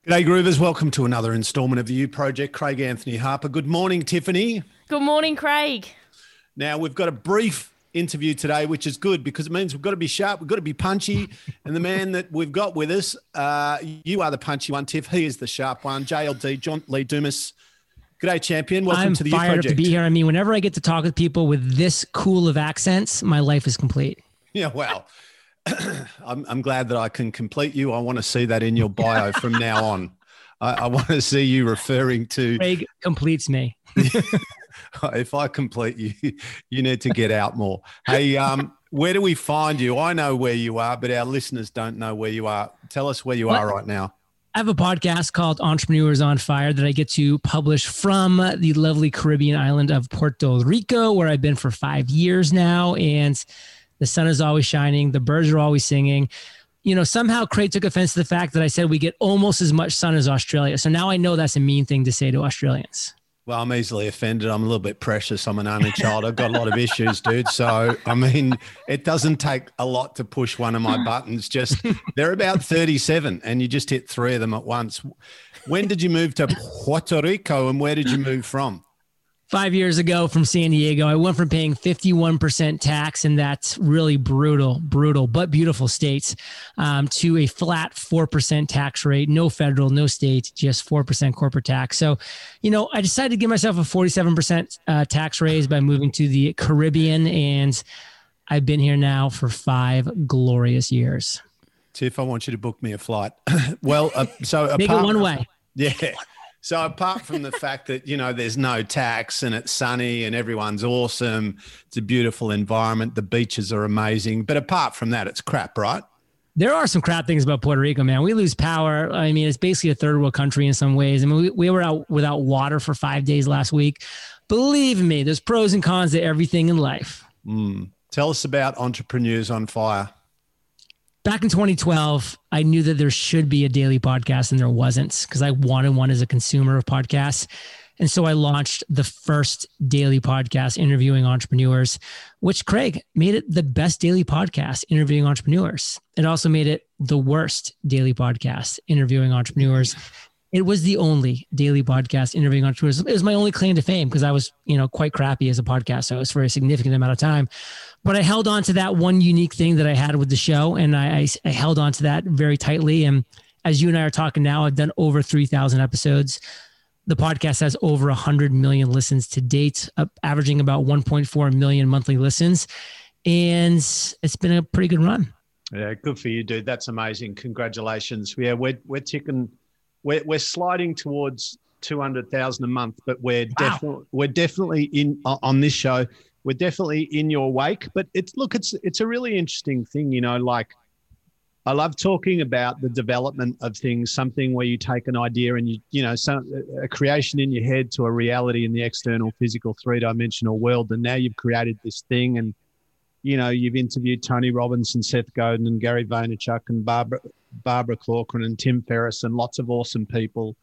G'day, Groovers. Welcome to another instalment of the U Project. Craig Anthony Harper. Good morning, Tiffany. Good morning, Craig. Now, we've got a brief interview today, which is good because it means we've got to be sharp, we've got to be punchy. And the man that we've got with us, you are the punchy one, Tiff. He is the sharp one. JLD, John Lee Dumas. G'day, champion. Welcome to the U Project. I'm fired up to be here. I mean, whenever I get to talk with people with this cool of accents, my life is complete. Yeah, well, I'm glad that I can complete you. I want to see that in your bio from now on. I want to see you referring to... Craig completes me. If I complete you, you need to get out more. Hey, where do we find you? I know where you are, but our listeners don't know where you are. Tell us where you are right now. I have a podcast called Entrepreneurs on Fire that I get to publish from the lovely Caribbean island of Puerto Rico, where I've been for 5 years now. And the sun is always shining. The birds are always singing. You know, somehow Craig took offense to the fact that I said we get almost as much sun as Australia. So now I know that's a mean thing to say to Australians. Well, I'm easily offended. I'm a little bit precious. I'm an only child. I've got a lot of issues, dude. So, I mean, it doesn't take a lot to push one of my buttons. Just they're about 37 and you just hit 3 of them at once. When did you move to Puerto Rico and where did you move from? 5 years ago from San Diego, I went from paying 51% tax in that really brutal, but beautiful states to a flat 4% tax rate, no federal, no state, just 4% corporate tax. So, you know, I decided to give myself a 47% tax raise by moving to the Caribbean, and I've been here now for 5 glorious years. Tiff, I want you to book me a flight. Well, so make it one way. Yeah. So apart from the fact that, you know, there's no tax and it's sunny and everyone's awesome, it's a beautiful environment, the beaches are amazing. But apart from that, it's crap, right? There are some crap things about Puerto Rico, man. We lose power. I mean, it's basically a third world country in some ways. I mean, we were out without water for 5 days last week. Believe me, there's pros and cons to everything in life. Tell us about Entrepreneurs on Fire. Back in 2012, I knew that there should be a daily podcast and there wasn't because I wanted one as a consumer of podcasts. And so I launched the first daily podcast interviewing entrepreneurs, which Craig made it the best daily podcast interviewing entrepreneurs. It also made it the worst daily podcast interviewing entrepreneurs. It was the only daily podcast interviewing entrepreneurs. It was my only claim to fame because I was, you know, quite crappy as a podcast host for a significant amount of time. But I held on to that one unique thing that I had with the show, and I held on to that very tightly. And as you and I are talking now, I've done over 3,000 episodes. The podcast has over 100 million listens to date, averaging about 1.4 million monthly listens. And it's been a pretty good run. Yeah, good for you, dude. That's amazing. Congratulations. Yeah, we're ticking. We're sliding towards 200,000 a month, but we're definitely in on this show. We're definitely in your wake. But it's a really interesting thing, you know. Like, I love talking about the development of things. Something where you take an idea and a creation in your head to a reality in the external, physical, 3-dimensional world, and now you've created this thing. And you know, you've interviewed Tony Robbins and Seth Godin and Gary Vaynerchuk and Barbara Corcoran and Tim Ferriss and lots of awesome people.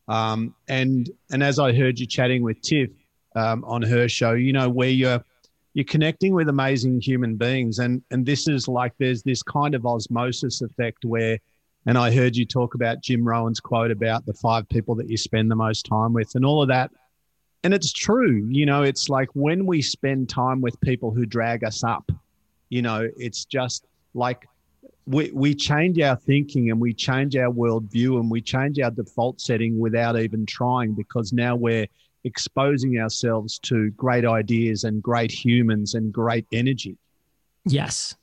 And as I heard you chatting with Tiff on her show, you know, where you're connecting with amazing human beings. And this is like, there's this kind of osmosis effect where, and I heard you talk about Jim Rohn's quote about the 5 people that you spend the most time with and all of that. And it's true, you know, it's like when we spend time with people who drag us up, you know, it's just like we change our thinking and we change our worldview and we change our default setting without even trying, because now we're exposing ourselves to great ideas and great humans and great energy. Yes.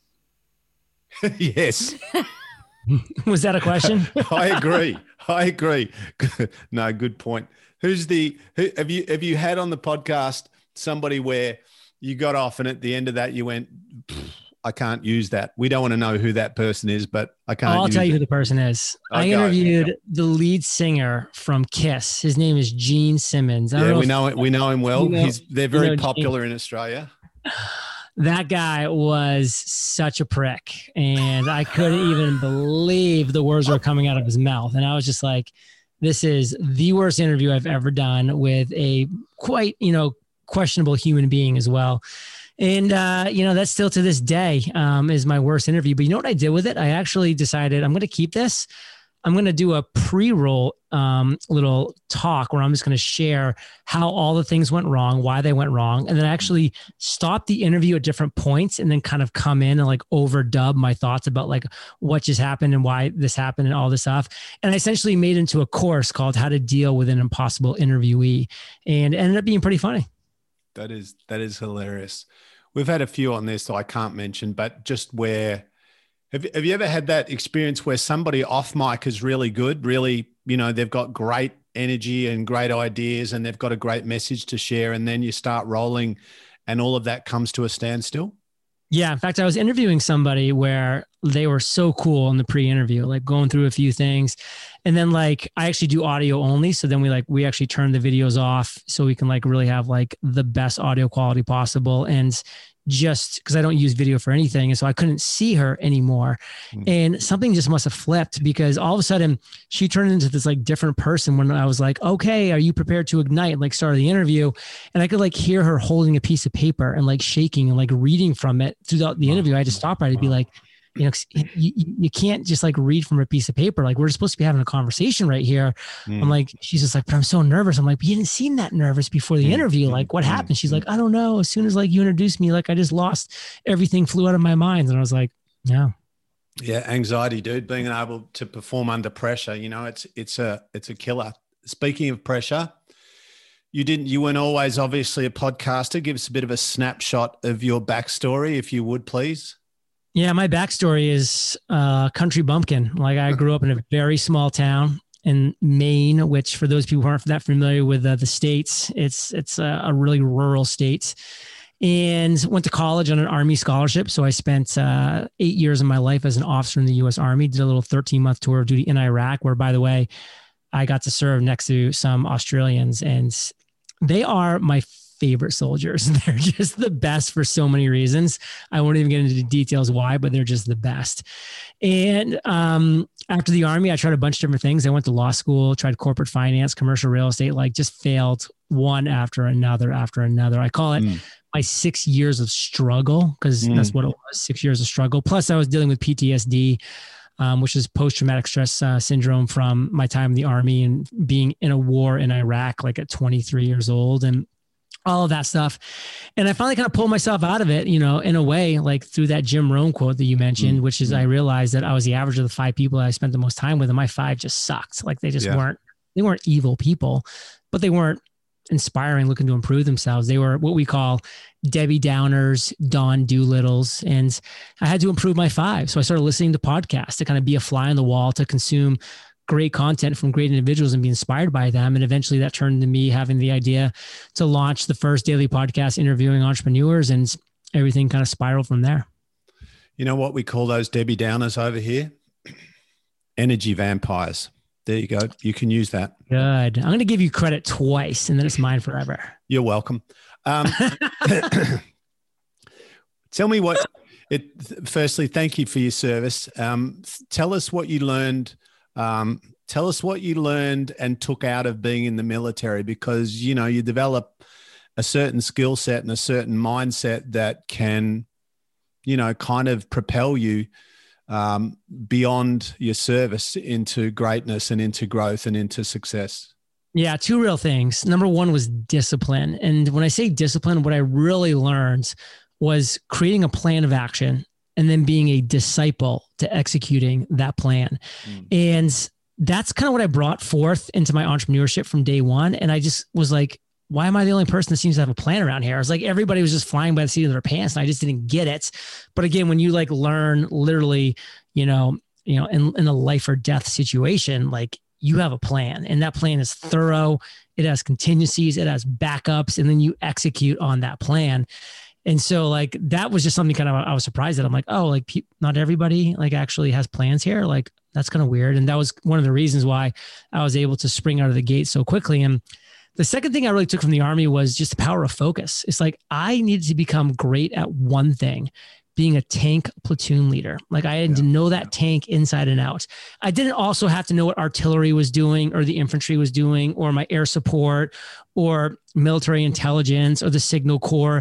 Yes. Was that a question? I agree. No, good point. Have you had on the podcast somebody where you got off and at the end of that you went, I can't use that. We don't want to know who that person is, but I can't. I'll tell you who the person is. I interviewed the lead singer from Kiss. His name is Gene Simmons. Yeah, we know him well. They're very popular in Australia. That guy was such a prick, and I couldn't even believe the words were coming out of his mouth. And I was just like, this is the worst interview I've ever done with a quite, you know, questionable human being as well. And, you know, that's still to this day is my worst interview. But you know what I did with it? I actually decided I'm going to keep this. I'm going to do a pre-roll little talk where I'm just going to share how all the things went wrong, why they went wrong, and then actually stop the interview at different points and then kind of come in and like overdub my thoughts about like what just happened and why this happened and all this stuff. And I essentially made it into a course called How to Deal with an Impossible Interviewee, and it ended up being pretty funny. That is hilarious. We've had a few on this, so I can't mention, but just where have you ever had that experience where somebody off mic is really good, really, they've got great energy and great ideas and they've got a great message to share, and then you start rolling and all of that comes to a standstill? Yeah. In fact, I was interviewing somebody where they were so cool in the pre-interview, like going through a few things. And then like, I actually do audio only. So then we actually turn the videos off so we can like really have like the best audio quality possible. And just because I don't use video for anything. And so I couldn't see her anymore. And something just must have flipped, because all of a sudden she turned into this like different person when I was like, okay, are you prepared to ignite? And like started the interview. And I could like hear her holding a piece of paper and like shaking and like reading from it throughout the interview. I had to stop her. I'd be like, you can't just like read from a piece of paper. Like, we're supposed to be having a conversation right here. I'm like, she's just like, but I'm so nervous. I'm like, but you didn't seem that nervous before the interview. Like, what happened? She's like, I don't know. As soon as like you introduced me, like I just lost everything, flew out of my mind. And I was like, yeah. Yeah. Anxiety, dude, being able to perform under pressure, it's a killer. Speaking of pressure, you weren't always obviously a podcaster. Give us a bit of a snapshot of your backstory, if you would, please. Yeah, my backstory is country bumpkin. Like, I grew up in a very small town in Maine, which for those people who aren't that familiar with the states, it's a really rural state. And went to college on an Army scholarship. So I spent 8 years of my life as an officer in the U.S. Army. Did a little 13-month tour of duty in Iraq, where, by the way, I got to serve next to some Australians, and they are my favorite soldiers. They're just the best for so many reasons. I won't even get into the details why, but they're just the best. And after the Army, I tried a bunch of different things. I went to law school, tried corporate finance, commercial real estate, like just failed one after another. I call it my 6 years of struggle, because that's what it was, 6 years of struggle. Plus I was dealing with PTSD, which is post-traumatic stress syndrome from my time in the Army and being in a war in Iraq, like at 23 years old. And all of that stuff. And I finally kind of pulled myself out of it, in a way, like through that Jim Rohn quote that you mentioned, which is, I realized that I was the average of the 5 people that I spent the most time with, and my 5 just sucked. Like, they just they weren't evil people, but they weren't inspiring, looking to improve themselves. They were what we call Debbie Downers, Don Doolittles. And I had to improve my 5. So I started listening to podcasts to kind of be a fly on the wall, to consume great content from great individuals and be inspired by them. And eventually that turned into me having the idea to launch the first daily podcast interviewing entrepreneurs, and everything kind of spiraled from there. You know what we call those Debbie Downers over here? Energy vampires. There you go. You can use that. Good. I'm going to give you credit twice, and then it's mine forever. You're welcome. Tell me firstly, thank you for your service. Tell us what you learned. Tell us what you learned and took out of being in the military, because, you develop a certain skill set and a certain mindset that can, kind of propel you beyond your service into greatness and into growth and into success. Yeah, 2 real things. Number 1 was discipline. And when I say discipline, what I really learned was creating a plan of action and then being a disciple to executing that plan. And that's kind of what I brought forth into my entrepreneurship from day one. And I just was like, why am I the only person that seems to have a plan around here? I was like, everybody was just flying by the seat of their pants, and I just didn't get it. But again, when you like learn literally, in a life or death situation, like, you have a plan, and that plan is thorough. It has contingencies, it has backups, and then you execute on that plan. And so like, that was just something kind of, I was surprised that I'm like, oh, like not everybody like actually has plans here. Like, that's kind of weird. And that was one of the reasons why I was able to spring out of the gate so quickly. And the second thing I really took from the Army was just the power of focus. It's like, I needed to become great at one thing, being a tank platoon leader. Like, I had to know that tank inside and out. I didn't also have to know what artillery was doing or the infantry was doing or my air support or military intelligence or the signal corps.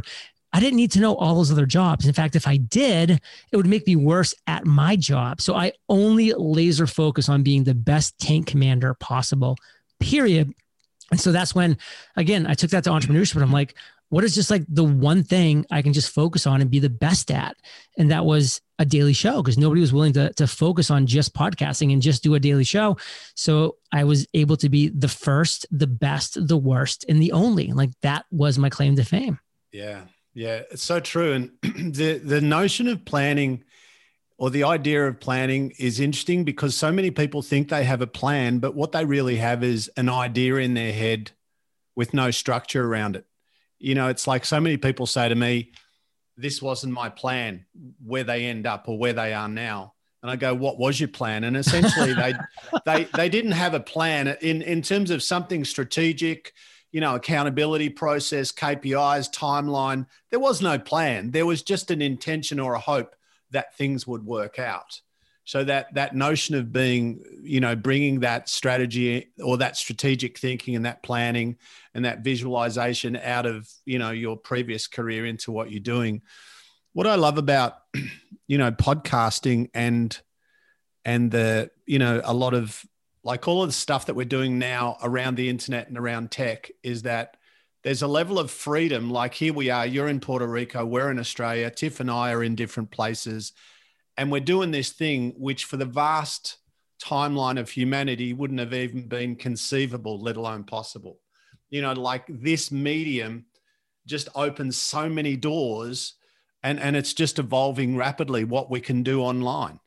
I didn't need to know all those other jobs. In fact, if I did, it would make me worse at my job. So I only laser focus on being the best tank commander possible, period. And so that's when, again, I took that to entrepreneurship, and I'm like, what is just like the one thing I can just focus on and be the best at? And that was a daily show, because nobody was willing to focus on just podcasting and just do a daily show. So I was able to be the first, the best, the worst, and the only. Like, that was my claim to fame. Yeah. Yeah, it's so true. And the notion of planning, or the idea of planning, is interesting, because so many people think they have a plan, but what they really have is an idea in their head with no structure around it. You know, it's like, so many people say to me, this wasn't my plan, where they end up or where they are now. And I go, what was your plan? And essentially they didn't have a plan in terms of something strategic, you know, accountability process, KPIs, timeline. There was no plan. There was just an intention or a hope that things would work out. So that notion of being, you know, bringing that strategy or that strategic thinking and that planning and that visualization out of, you know, your previous career into what you're doing. What I love about, you know, podcasting and the, you know, a lot of, like, all of the stuff that we're doing now around the internet and around tech, is that there's a level of freedom. Like, here we are, you're in Puerto Rico, we're in Australia, Tiff and I are in different places, and we're doing this thing which for the vast timeline of humanity wouldn't have even been conceivable, let alone possible. You know, like, this medium just opens so many doors, and it's just evolving rapidly what we can do online.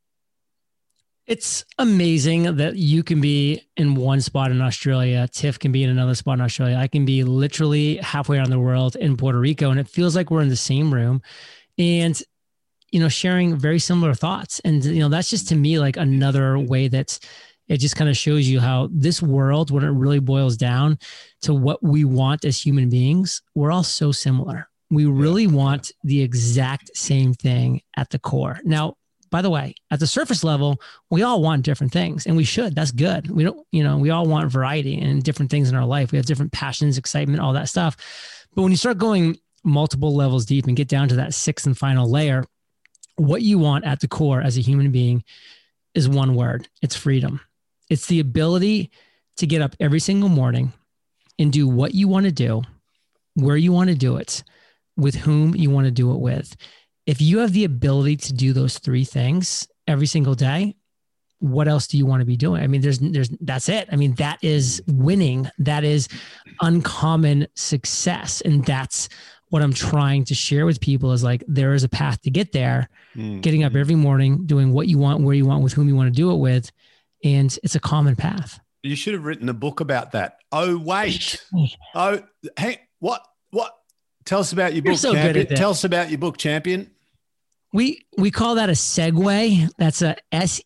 It's amazing that you can be in one spot in Australia. Tiff can be in another spot in Australia. I can be literally halfway around the world in Puerto Rico, and it feels like we're in the same room and, you know, sharing very similar thoughts. And, you know, that's just, to me, like another way that it just kind of shows you how this world, when it really boils down to what we want as human beings, we're all so similar. We really want the exact same thing at the core. Now, by the way, at the surface level, we all want different things, and we should. That's good. We don't, you know, we all want variety and different things in our life. We have different passions, excitement, all that stuff. But when you start going multiple levels deep and get down to that sixth and final layer, what you want at the core as a human being is one word. It's freedom. It's the ability to get up every single morning and do what you want to do, where you want to do it, with whom you want to do it with. If you have the ability to do those three things every single day, what else do you want to be doing? I mean, that's it. I mean, that is winning. That is uncommon success. And that's what I'm trying to share with people, is like, there is a path to get there, getting up every morning, doing what you want, where you want, with whom you want to do it with. And it's a common path. You should have written a book about that. Oh, wait. Oh, hey, what? Tell us about your book, so Champion. Tell us about your book, Champion. We call that a segue. That's a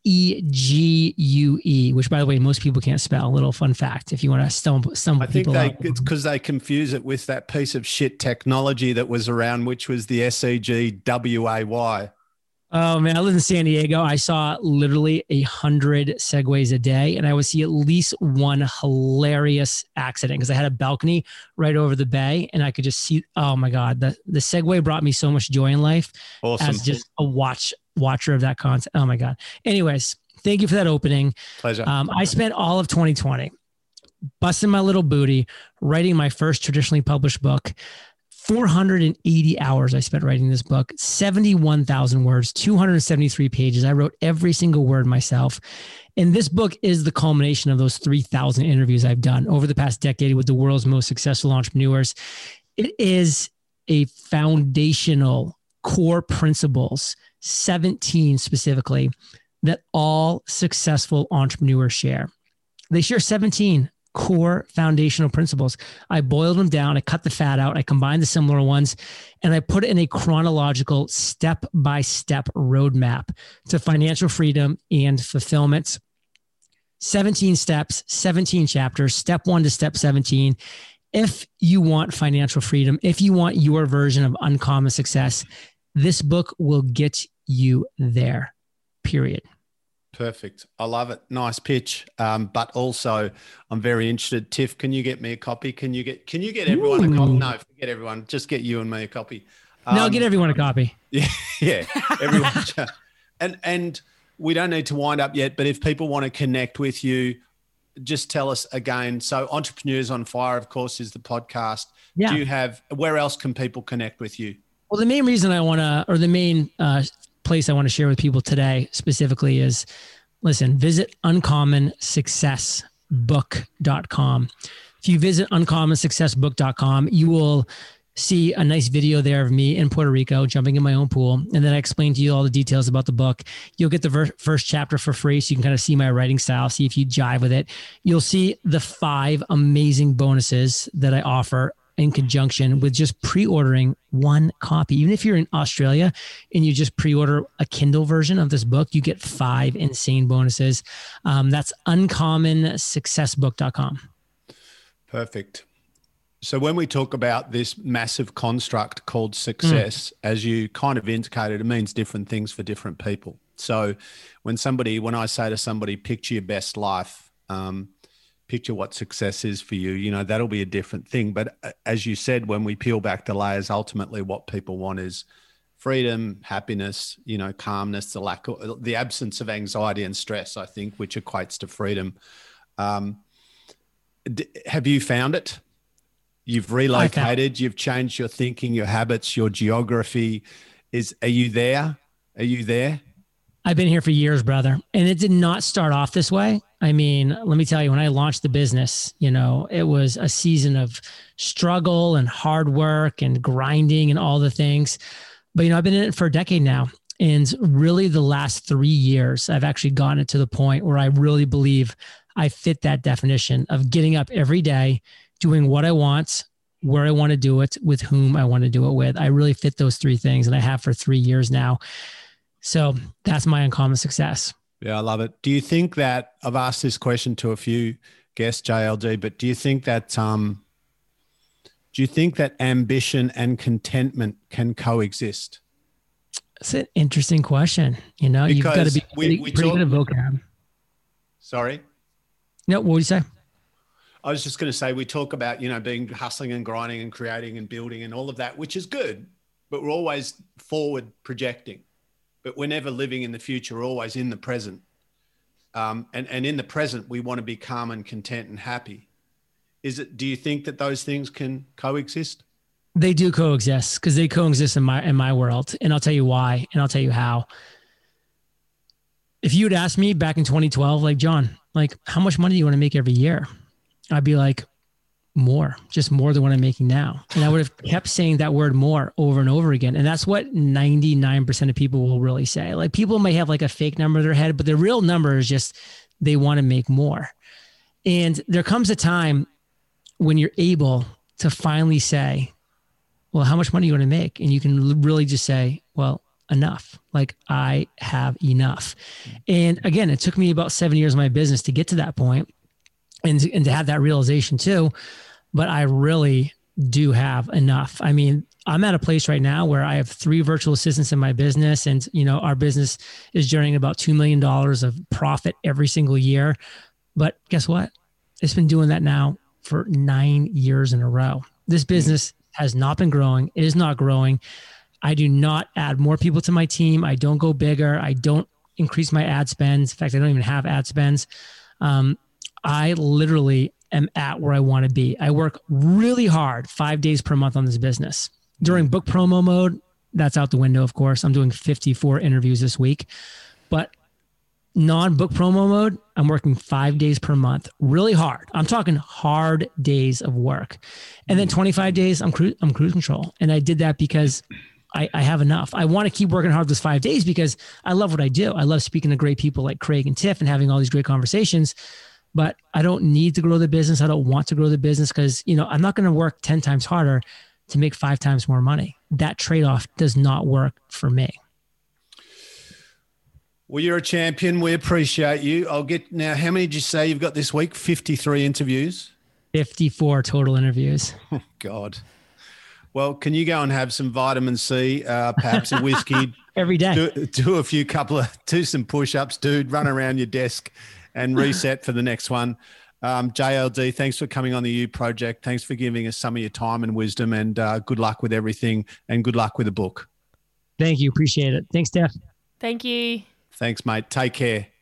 SEGUE, which, by the way, most people can't spell. A little fun fact, if you want to stumble people out. It's because they confuse it with that piece of shit technology that was around, which was the SEGWAY. Oh man, I live in San Diego. I saw literally 100 segways a day, and I would see at least one hilarious accident because I had a balcony right over the bay, and I could just see. Oh my God, the Segway brought me so much joy in life. Awesome. As just a watcher of that content. Oh my God. Anyways, thank you for that opening. Pleasure. I spent all of 2020 busting my little booty, writing my first traditionally published book. 480 hours I spent writing this book, 71,000 words, 273 pages. I wrote every single word myself. And this book is the culmination of those 3,000 interviews I've done over the past decade with the world's most successful entrepreneurs. It is a foundational core principles, 17 specifically, that all successful entrepreneurs share. They share 17 core foundational principles. I boiled them down. I cut the fat out. I combined the similar ones, and I put it in a chronological step-by-step roadmap to financial freedom and fulfillment. 17 steps, 17 chapters, step 1 to step 17. If you want financial freedom, if you want your version of uncommon success, this book will get you there, period. Perfect. I love it. Nice pitch. But also I'm very interested. Tiff, can you get me a copy? Can you get everyone a copy? No, forget everyone. Just get you and me a copy. No, get everyone a copy. Yeah. Yeah. Everyone. And we don't need to wind up yet, but if people want to connect with you, just tell us again. So Entrepreneurs on Fire, of course, is the podcast. Yeah. Where else can people connect with you? Well, the main reason the main place I want to share with people today specifically is, listen, visit uncommonsuccessbook.com. If you visit uncommonsuccessbook.com, you will see a nice video there of me in Puerto Rico jumping in my own pool. And then I explain to you all the details about the book. You'll get the first chapter for free, so you can kind of see my writing style, see if you jive with it. You'll see the 5 amazing bonuses that I offer in conjunction with just pre-ordering one copy. Even if you're in Australia and you just pre-order a Kindle version of this book, you get 5 insane bonuses. That's uncommonsuccessbook.com. Perfect. So when we talk about this massive construct called success, as you kind of indicated, it means different things for different people. So when I say to somebody, picture your best life, picture what success is for you, that'll be a different thing. But as you said, when we peel back the layers, ultimately what people want is freedom, happiness, calmness, the absence of anxiety and stress, I think, which equates to freedom. Have you found it? You've relocated, you've changed your thinking, your habits, your geography. Are you there? Are you there? I've been here for years, brother. And it did not start off this way. I mean, let me tell you, when I launched the business, it was a season of struggle and hard work and grinding and all the things. But, I've been in it for a decade now. And really the last 3 years, I've actually gotten it to the point where I really believe I fit that definition of getting up every day, doing what I want, where I want to do it, with whom I want to do it with. I really fit those 3 things, and I have for 3 years now. So that's my uncommon success. Yeah, I love it. Do you think that, I've asked this question to a few guests, JLG, but do you think that ambition and contentment can coexist? That's an interesting question. You've got to be pretty good at vocab. Sorry? No, what would you say? I was just going to say, we talk about, being hustling and grinding and creating and building and all of that, which is good, but we're always forward projecting. But we're never living in the future, we're always in the present. And in the present, we want to be calm and content and happy. Do you think that those things can coexist? They do coexist, because they coexist in my world. And I'll tell you why, and I'll tell you how. If you had asked me back in 2012, like, John, how much money do you want to make every year? I'd be like, more than what I'm making now. And I would have kept saying that word more over and over again. And that's what 99% of people will really say. Like, people may have a fake number in their head, but the real number is just, they want to make more. And there comes a time when you're able to finally say, well, how much money do you want to make? And you can really just say, well, enough. I have enough. And again, it took me about 7 years of my business to get to that point and to have that realization too. But I really do have enough. I mean, I'm at a place right now where I have 3 virtual assistants in my business, and our business is generating about $2 million of profit every single year. But guess what? It's been doing that now for 9 years in a row. This business has not been growing. It is not growing. I do not add more people to my team. I don't go bigger. I don't increase my ad spends. In fact, I don't even have ad spends. I literally am at where I want to be. I work really hard 5 days per month on this business. During book promo mode, that's out the window, of course. I'm doing 54 interviews this week. But non-book promo mode, I'm working 5 days per month, really hard. I'm talking hard days of work. And then 25 days, I'm cruise control. And I did that because I have enough. I want to keep working hard those 5 days because I love what I do. I love speaking to great people like Craig and Tiff and having all these great conversations. But I don't need to grow the business. I don't want to grow the business because, I'm not going to work 10 times harder to make 5 times more money. That trade-off does not work for me. Well, you're a champion. We appreciate you. Now, how many did you say you've got this week? 53 interviews? 54 total interviews. Oh, God. Well, can you go and have some vitamin C, perhaps a whiskey, every day. Do some push-ups, dude. Run around your desk and reset for the next one. JLD, thanks for coming on the U Project. Thanks for giving us some of your time and wisdom, and good luck with everything, and good luck with the book. Thank you. Appreciate it. Thanks, Steph. Thank you. Thanks, mate. Take care.